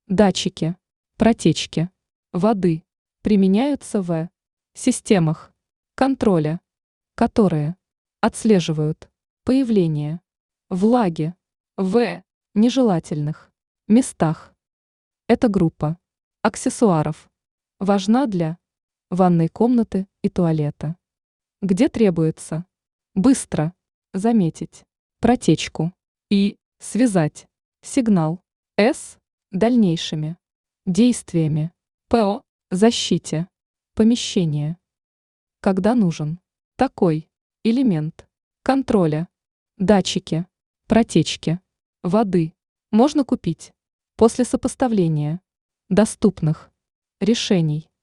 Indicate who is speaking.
Speaker 1: Датчики протечки воды применяются в системах контроля, которые отслеживают появление влаги в нежелательных местах. Эта группа аксессуаров важна для ванной комнаты и туалета, где требуется быстро заметить протечку и связать сигнал с дальнейшими действиями по защите помещения. Когда нужен такой элемент контроля, датчики протечки воды можно купить после сопоставления доступных решений.